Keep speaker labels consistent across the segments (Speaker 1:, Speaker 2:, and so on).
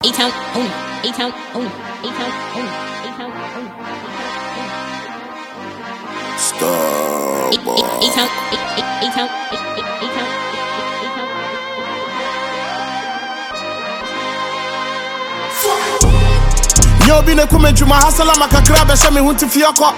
Speaker 1: A-Town, own it. A-Town, own it. A-Town, own it. A-Town, own it.
Speaker 2: Stop.
Speaker 1: A-Town, A-Town, A-Town.
Speaker 2: Yo, be the comment my hustle, I'm a crab, and show me who to fioko.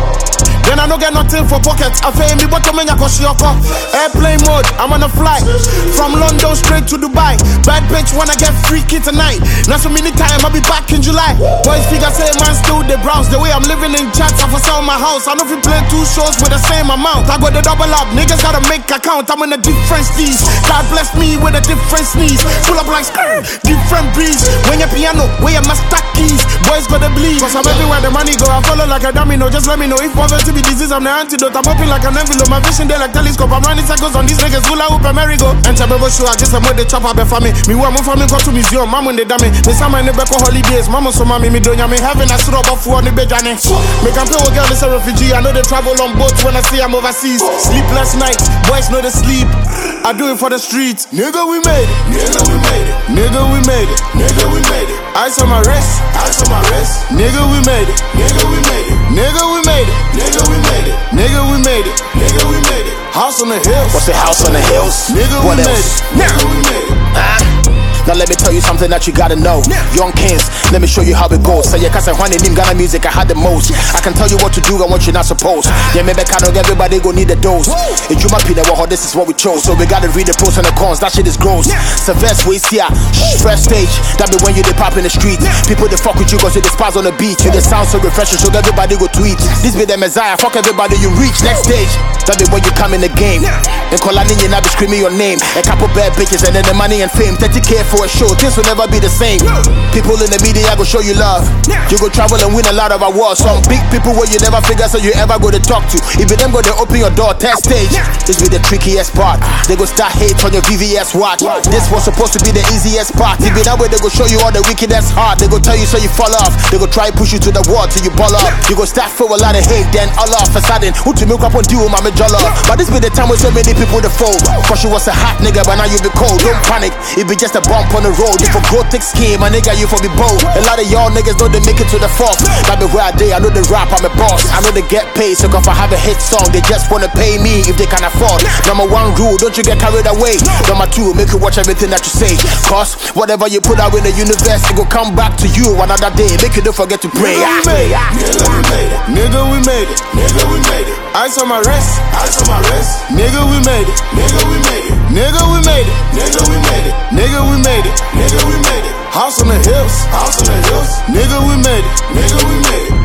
Speaker 2: Then I don't get nothing for pockets. I feel me bottom in Yakoshioko. Airplane mode, I'm on a flight from London straight to Dubai. Bad bitch wanna get freaky tonight. Not so many time, I'll be back in July. Boys figure say man still they browse. The way I'm living in chats, I for sell my house. I know if you play 2 shows with the same amount. I got the double up, niggas gotta make account. I'm in a different steez. God bless me with a different sneeze. Pull up like skirt, different breeze. When your piano, where your master keys. Boys gotta bleed. Cause I'm everywhere the money go. I follow like a domino. Just let me know if poverty be disease, I'm the antidote. I'm open like an envelope. My vision there like telescope. I'm running circles on these niggas. Hula hoop and merry-go. And Chabebo show, I guess I'm with the chopper be for me. Me who I'm for me go to museum. Mama when they damn me. Me sama in the back holidays. Mama so mommy me doing me having a sort of food on the bed jane. Me can play with girl is a refugee. I know they travel on boats when I see I'm overseas. Sleepless night, boys know they sleep. I do it for the streets. Nigga we made it. Nigga we made it. Nigga we made it. Nigga we made it. Ice on my wrist. Ice on my wrist. Nigga we made it. Nigga we made it. Nigga we made it. Nigga we made it. Nigga we made it. Nigga we made it. House on the hills.
Speaker 3: What's the house on the hills?
Speaker 2: Nigga
Speaker 3: what
Speaker 2: we
Speaker 3: else?
Speaker 2: made it. Nigga we made it.
Speaker 3: Now let me tell you something that you gotta know. Young Kings, let me show you how it goes. Say cause I want in Ghana music, I had the most. I can tell you what to do and what you're not supposed. Yeah, maybe kind of everybody go need a dose. If you might be there, this is what we chose. So we gotta read the pros and the cons, that shit is gross. So verse we see fresh stage. That be when you dey pop in the street. People they fuck with you cause you dey spaz on the beat. You dey sound so refreshing, so everybody go tweet. This be the Messiah, fuck everybody you reach. Next stage, that be when you come in the game. And Kolani you not be screaming your name. A couple bad bitches and then the money and fame. 30K for a show, things will never be the same. People in the media go show you love. You go travel and win a lot of awards. Some big people where you never figure so you ever go to talk to. If them go to open your door, test stage. This be the trickiest part. They go start hate on your VVS watch. This was supposed to be the easiest part. If that way they go show you all the wickedest heart. They go tell you so you fall off. They go try push you to the wall till you ball up. You go start feel a lot of hate, then all off a sudden. Who to milk up on you, mama jollof. But this be the time when so many people to fold. Cause you was a hot nigga, but now you be cold. Don't panic, it be just a bump on the road. You for go thick skin, my nigga, you for be bold. A lot of y'all niggas know they make it to the fourth. That be where I day, I know they rap, I'm a boss. I know they get paid, so if I have a hit song, they just wanna pay me if they can afford. Number 1 rule, don't you get carried away. Number 2, make you watch everything that you say. Cause whatever you put out in the universe, it go come back to you another day. Make you don't forget to pray.
Speaker 2: Nigga we made it. Nigga we made it. Nigga we made it. Ice on my wrist. Ice on my wrist. Nigga we made it. Nigga we made it. Nigga we made it. Nigga we made it. Nigga we made it. Nigga we made it. House on the hills. House on the hills. Nigga we made it. Nigga we made it.